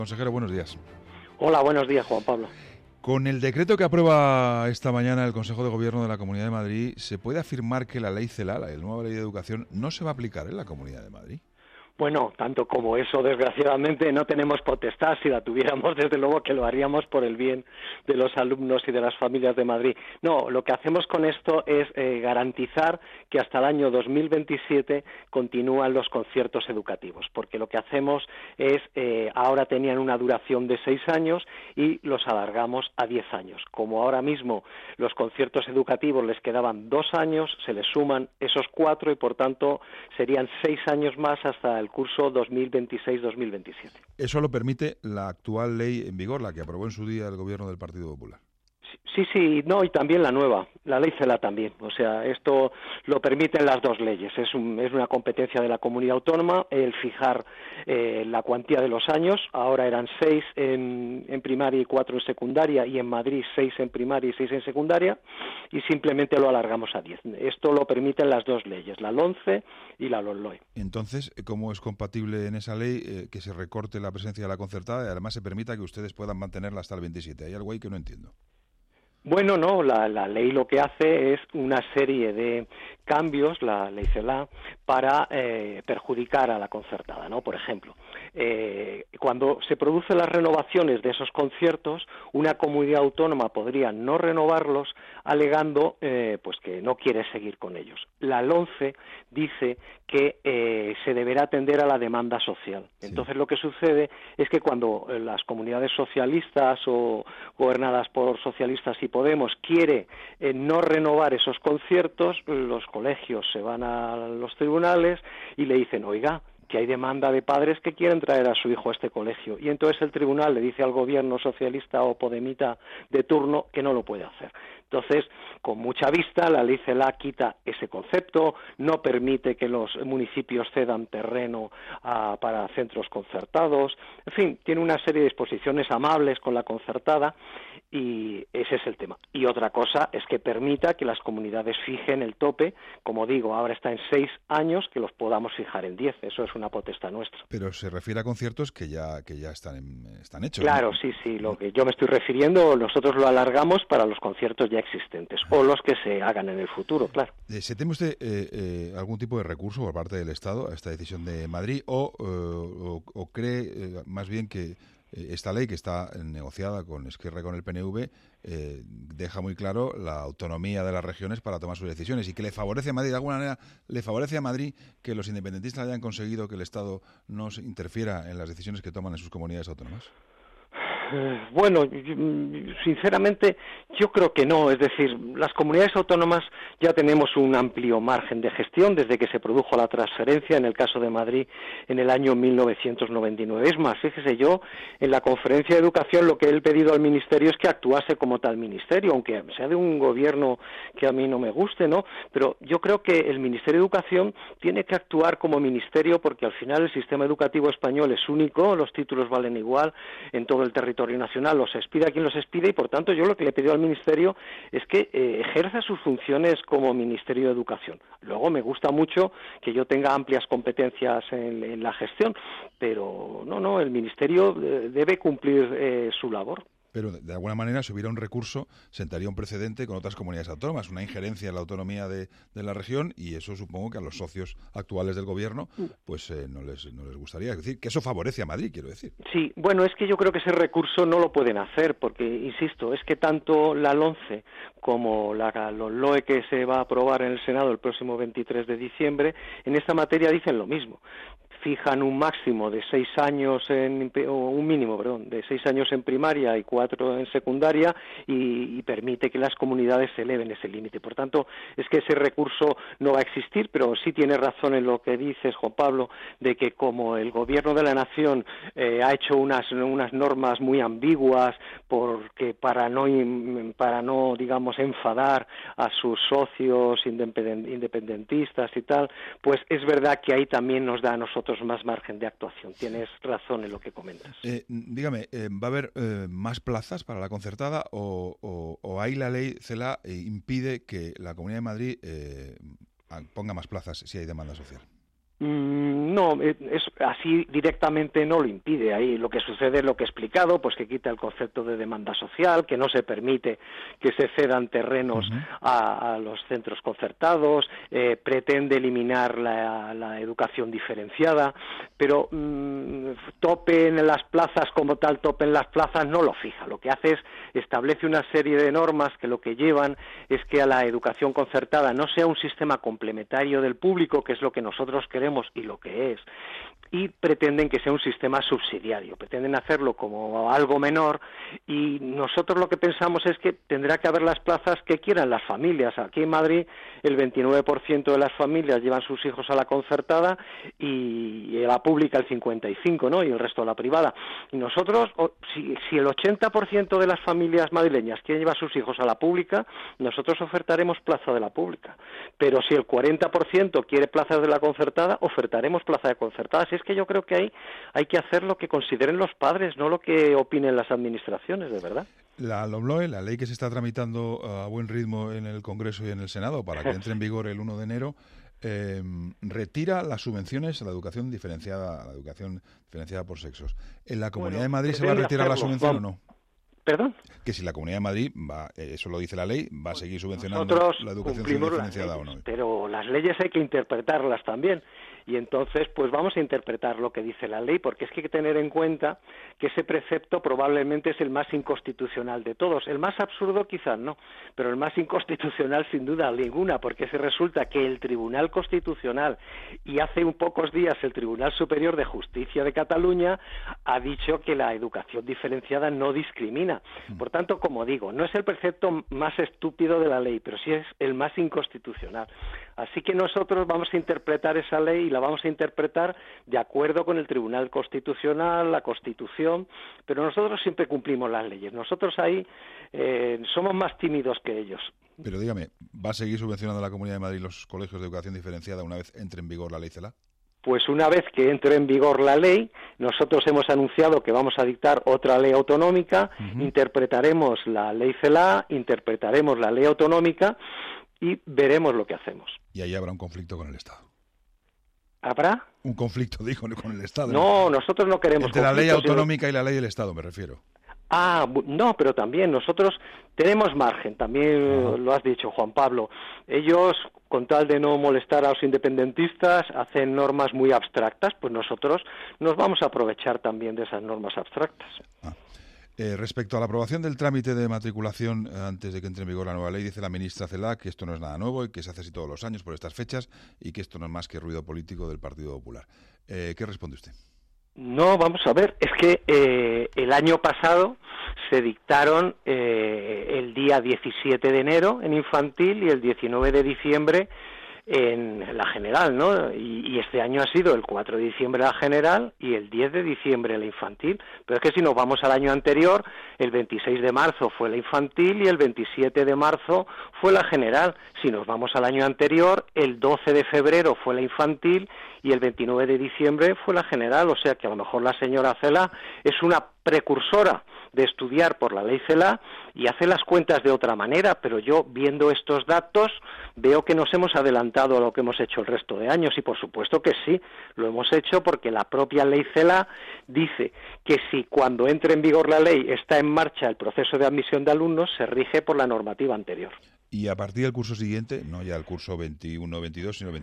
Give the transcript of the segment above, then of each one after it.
Consejero, buenos días. Hola, buenos días, Juan Pablo. Con el decreto que aprueba esta mañana el Consejo de Gobierno de la Comunidad de Madrid, ¿se puede afirmar que la ley CELA, la nueva ley de educación, no se va a aplicar en la Comunidad de Madrid? Bueno, tanto como eso, desgraciadamente, no tenemos potestad. Si la tuviéramos, desde luego que lo haríamos por el bien de los alumnos y de las familias de Madrid. No, lo que hacemos con esto es garantizar que hasta el año 2027 continúan los conciertos educativos, porque lo que hacemos es, ahora tenían una duración de 6 años y los alargamos a 10 años. Como ahora mismo los conciertos educativos les quedaban 2 años, se les suman esos 4 y, por tanto, serían 6 años más hasta el curso 2026-2027. Eso lo permite la actual ley en vigor, la que aprobó en su día el Gobierno del Partido Popular. Sí, no, y también la nueva, la ley CELA también. O sea, esto lo permiten las dos leyes. Es una competencia de la comunidad autónoma el fijar la cuantía de los años. Ahora eran 6 en primaria y 4 en secundaria, y en Madrid 6 en primaria y 6 en secundaria, y simplemente lo alargamos a 10. Esto lo permiten las dos leyes, la LOMCE y la LOMLOE. Entonces, ¿cómo es compatible en esa ley que se recorte la presencia de la concertada y además se permita que ustedes puedan mantenerla hasta el 27? Hay algo ahí que no entiendo. Bueno, no, la ley lo que hace es una serie de cambios, la ley CELA, para perjudicar a la concertada, ¿no? Por ejemplo, cuando se producen las renovaciones de esos conciertos, una comunidad autónoma podría no renovarlos alegando pues que no quiere seguir con ellos. La LOMCE dice que se deberá atender a la demanda social. Entonces, lo que sucede es que cuando las comunidades socialistas o gobernadas por socialistas y Podemos quiere no renovar esos conciertos, los colegios se van a los tribunales y le dicen, oiga, que hay demanda de padres que quieren traer a su hijo a este colegio, y entonces el tribunal le dice al gobierno socialista o podemita de turno que no lo puede hacer. Entonces, con mucha vista, la ley CELA quita ese concepto, no permite que los municipios cedan terreno para centros concertados, en fin, tiene una serie de disposiciones amables con la concertada, y ese es el tema. Y otra cosa es que permita que las comunidades fijen el tope, como digo, ahora está en 6 años, que los podamos fijar en 10, eso es una potestad nuestra. Pero se refiere a conciertos que ya están hechos. Claro, ¿no? sí, lo que yo me estoy refiriendo, nosotros lo alargamos para los conciertos ya existentes, o los que se hagan en el futuro, claro. ¿Se teme usted algún tipo de recurso por parte del Estado a esta decisión de Madrid o cree más bien que esta ley, que está negociada con Esquerra y con el PNV, deja muy claro la autonomía de las regiones para tomar sus decisiones y que le favorece a Madrid, de alguna manera, le favorece a Madrid que los independentistas hayan conseguido que el Estado no se interfiera en las decisiones que toman en sus comunidades autónomas? Bueno, sinceramente yo creo que no, es decir, las comunidades autónomas ya tenemos un amplio margen de gestión desde que se produjo la transferencia, en el caso de Madrid, en el año 1999. Es más, fíjese, yo en la conferencia de educación lo que he pedido al Ministerio es que actuase como tal ministerio, aunque sea de un gobierno que a mí no me guste, ¿no? Pero yo creo que el Ministerio de Educación tiene que actuar como ministerio, porque al final el sistema educativo español es único, los títulos valen igual en todo el territorio nacional, los expida quien los expide, y por tanto yo lo que le he pedido al Ministerio es que ejerza sus funciones como Ministerio de Educación. Luego me gusta mucho que yo tenga amplias competencias en la gestión, pero no, el Ministerio debe cumplir su labor. Pero de alguna manera, si hubiera un recurso, sentaría un precedente con otras comunidades autónomas, una injerencia en la autonomía de la región, y eso supongo que a los socios actuales del gobierno pues no les gustaría. Es decir, que eso favorece a Madrid, quiero decir. Sí, bueno, es que yo creo que ese recurso no lo pueden hacer, porque, insisto, es que tanto la LOMCE como la LOE que se va a aprobar en el Senado el próximo 23 de diciembre, en esta materia dicen lo mismo. Fijan un máximo de 6 años un mínimo, de 6 años en primaria y 4 en secundaria, y permite que las comunidades se eleven ese límite. Por tanto, es que ese recurso no va a existir, pero sí tiene razón en lo que dices, Juan Pablo, de que como el Gobierno de la Nación ha hecho unas normas muy ambiguas, porque para no digamos enfadar a sus socios independentistas y tal, pues es verdad que ahí también nos da a nosotros más margen de actuación. Tienes razón en lo que comentas. Dígame, ¿va a haber más plazas para la concertada o ahí la ley CELA impide que la Comunidad de Madrid ponga más plazas si hay demanda social? No, es así directamente no lo impide. Ahí lo que sucede es lo que he explicado, pues que quita el concepto de demanda social, que no se permite que se cedan terrenos a los centros concertados, pretende eliminar la educación diferenciada, pero tope en las plazas como tal, tope en las plazas no lo fija. Lo que hace es establece una serie de normas que lo que llevan es que a la educación concertada no sea un sistema complementario del público, que es lo que nosotros queremos y lo que es, y pretenden que sea un sistema subsidiario, pretenden hacerlo como algo menor, y nosotros lo que pensamos es que tendrá que haber las plazas que quieran las familias. Aquí en Madrid el 29% de las familias llevan sus hijos a la concertada y a la pública el 55%, ¿no? Y el resto a la privada. Y nosotros, si el 80% de las familias madrileñas quieren llevar sus hijos a la pública, nosotros ofertaremos plaza de la pública. Pero si el 40% quiere plazas de la concertada, ofertaremos plaza de concertada. Así es que yo creo que ahí hay que hacer lo que consideren los padres, no lo que opinen las administraciones, de verdad. La LOMLOE, la ley que se está tramitando a buen ritmo en el Congreso y en el Senado para que entre en vigor el 1 de enero, retira las subvenciones a la educación diferenciada por sexos. ¿En la Comunidad de Madrid se va a retirar la subvención o no? ¿Perdón? Que si la Comunidad de Madrid, eso lo dice la ley, va a seguir subvencionando la educación diferenciada o no. Pero las leyes hay que interpretarlas también. Y entonces, pues vamos a interpretar lo que dice la ley, porque es que hay que tener en cuenta que ese precepto probablemente es el más inconstitucional de todos. El más absurdo quizás no, pero el más inconstitucional sin duda alguna, porque se resulta que el Tribunal Constitucional y hace un pocos días el Tribunal Superior de Justicia de Cataluña ha dicho que la educación diferenciada no discrimina. Por tanto, como digo, no es el precepto más estúpido de la ley, pero sí es el más inconstitucional. Así que nosotros vamos a interpretar esa ley y la vamos a interpretar de acuerdo con el Tribunal Constitucional, la Constitución, pero nosotros siempre cumplimos las leyes. Nosotros ahí somos más tímidos que ellos. Pero dígame, ¿va a seguir subvencionando la Comunidad de Madrid los colegios de educación diferenciada una vez entre en vigor la ley CELA? Pues una vez que entre en vigor la ley, nosotros hemos anunciado que vamos a dictar otra ley autonómica, interpretaremos la ley CELA, interpretaremos la ley autonómica y veremos lo que hacemos. Y ahí habrá un conflicto con el Estado. ¿Habrá? Un conflicto, digo, con el Estado. No, nosotros no queremos entre la ley autonómica y la ley del Estado, me refiero. No, pero también nosotros tenemos margen, también lo has dicho, Juan Pablo. Ellos, con tal de no molestar a los independentistas, hacen normas muy abstractas, pues nosotros nos vamos a aprovechar también de esas normas abstractas. Respecto a la aprobación del trámite de matriculación antes de que entre en vigor la nueva ley, dice la ministra Celaá que esto no es nada nuevo y que se hace así todos los años por estas fechas y que esto no es más que ruido político del Partido Popular. ¿Qué responde usted? No, vamos a ver, es que el año pasado se dictaron el día 17 de enero en infantil y el 19 de diciembre en la general, ¿no? Y este año ha sido el 4 de diciembre la general y el 10 de diciembre la infantil. Pero es que si nos vamos al año anterior, el 26 de marzo fue la infantil y el 27 de marzo fue la general. Si nos vamos al año anterior, el 12 de febrero fue la infantil y el 29 de diciembre fue la general. O sea que a lo mejor la señora Celaá es una precursora de estudiar por la ley CELA y hace las cuentas de otra manera, pero yo, viendo estos datos, veo que nos hemos adelantado a lo que hemos hecho el resto de años, y por supuesto que sí, lo hemos hecho porque la propia ley CELA dice que si cuando entre en vigor la ley está en marcha el proceso de admisión de alumnos, se rige por la normativa anterior. Y a partir del curso siguiente, no ya el curso 21-22, sino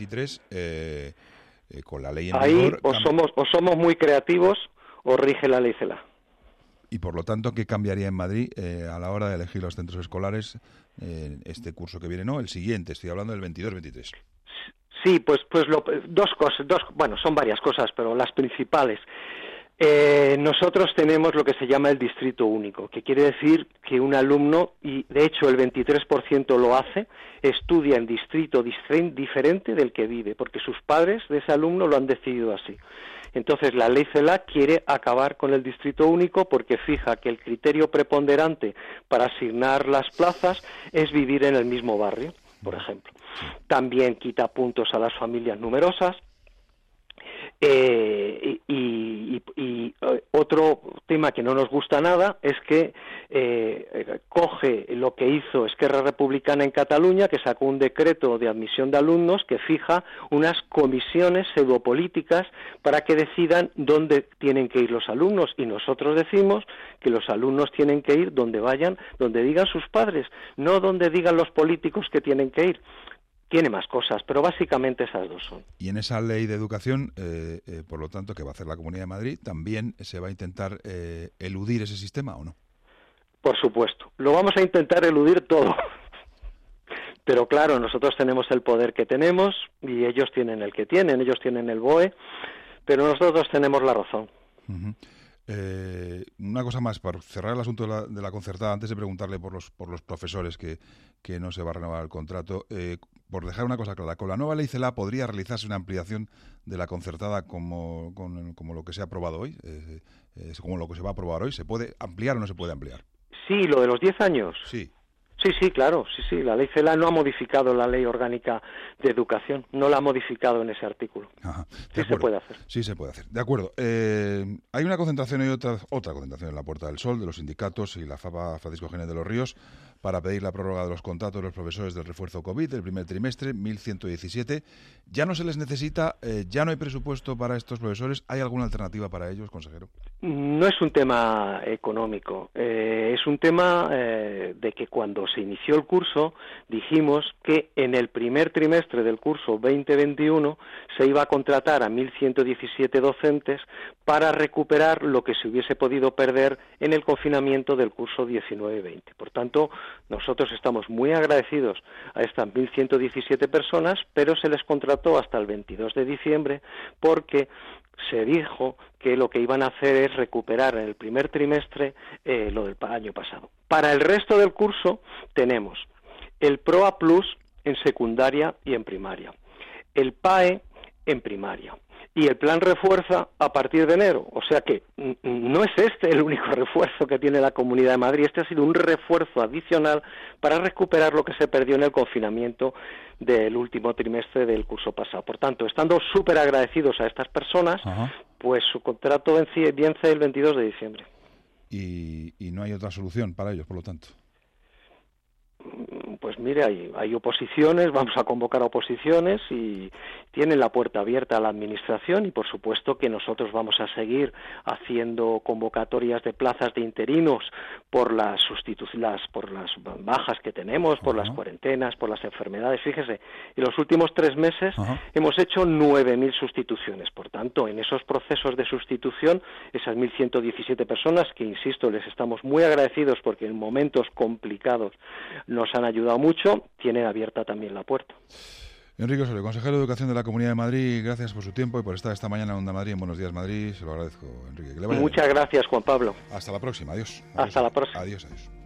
22-23, con la ley en vigor... Ahí o somos muy creativos o rige la ley CELA. Y por lo tanto, ¿qué cambiaría en Madrid a la hora de elegir los centros escolares este curso que viene? No, el siguiente, estoy hablando del 22-23. Sí, pues dos cosas, son varias cosas, pero las principales. Nosotros tenemos lo que se llama el distrito único, que quiere decir que un alumno, y de hecho el 23% lo hace, estudia en distrito diferente del que vive, porque sus padres de ese alumno lo han decidido así. Entonces la ley CELA quiere acabar con el distrito único porque fija que el criterio preponderante para asignar las plazas es vivir en el mismo barrio, por ejemplo. También quita puntos a las familias numerosas. Y otro tema que no nos gusta nada es que coge lo que hizo Esquerra Republicana en Cataluña, que sacó un decreto de admisión de alumnos que fija unas comisiones pseudopolíticas para que decidan dónde tienen que ir los alumnos, y nosotros decimos que los alumnos tienen que ir donde vayan, donde digan sus padres, no donde digan los políticos que tienen que ir. Tiene más cosas, pero básicamente esas dos son. Y en esa ley de educación, por lo tanto, que va a hacer la Comunidad de Madrid, ¿también se va a intentar eludir ese sistema o no? Por supuesto. Lo vamos a intentar eludir todo. Pero claro, nosotros tenemos el poder que tenemos y ellos tienen el que tienen. Ellos tienen el BOE, pero nosotros tenemos la razón. Uh-huh. Una cosa más, para cerrar el asunto de la concertada, antes de preguntarle por los profesores que no se va a renovar el contrato, por dejar una cosa clara, con la nueva ley CELA podría realizarse una ampliación de la concertada como lo que se ha aprobado hoy, como lo que se va a aprobar hoy. ¿Se puede ampliar o no se puede ampliar? Sí, lo de los 10 años. Sí. Sí, claro, sí. La ley CELA no ha modificado la ley orgánica de educación, no la ha modificado en ese artículo. Ajá, sí se puede hacer. Sí se puede hacer. De acuerdo. Hay una concentración y otra concentración en la Puerta del Sol de los sindicatos y la FAPA Francisco Gene de los Ríos para pedir la prórroga de los contratos de los profesores del refuerzo COVID del primer trimestre, 1.117. Ya no se les necesita, ya no hay presupuesto para estos profesores. ¿Hay alguna alternativa para ellos, consejero? No es un tema económico, es un tema de que cuando se inició el curso dijimos que en el primer trimestre del curso 2021 se iba a contratar a 1.117 docentes para recuperar lo que se hubiese podido perder en el confinamiento del curso 19-20. Por tanto, nosotros estamos muy agradecidos a estas 1.117 personas, pero se les contrató hasta el 22 de diciembre porque se dijo que lo que iban a hacer es recuperar en el primer trimestre lo del año pasado. Para el resto del curso tenemos el PROA Plus en secundaria y en primaria, el PAE en primaria y el plan refuerza a partir de enero. O sea que no es este el único refuerzo que tiene la Comunidad de Madrid, este ha sido un refuerzo adicional para recuperar lo que se perdió en el confinamiento del último trimestre del curso pasado. Por tanto, estando súper agradecidos a estas personas, Ajá. Pues su contrato vence el 22 de diciembre. Y no hay otra solución para ellos, por lo tanto. Pues mire, hay oposiciones, vamos a convocar a oposiciones y tienen la puerta abierta a la Administración y por supuesto que nosotros vamos a seguir haciendo convocatorias de plazas de interinos por las bajas que tenemos, por las cuarentenas, por las enfermedades. Fíjese, en los últimos 3 meses hemos hecho 9.000 sustituciones. Por tanto, en esos procesos de sustitución, esas 1.117 personas, que insisto, les estamos muy agradecidos porque en momentos complicados nos han ayudado mucho, tienen abierta también la puerta. Enrique Osorio, consejero de Educación de la Comunidad de Madrid, gracias por su tiempo y por estar esta mañana en Onda Madrid, en Buenos Días Madrid, se lo agradezco, Enrique. Que le vaya Muchas bien. Gracias, Juan Pablo. Hasta la próxima, adiós. Hasta la próxima. Adiós.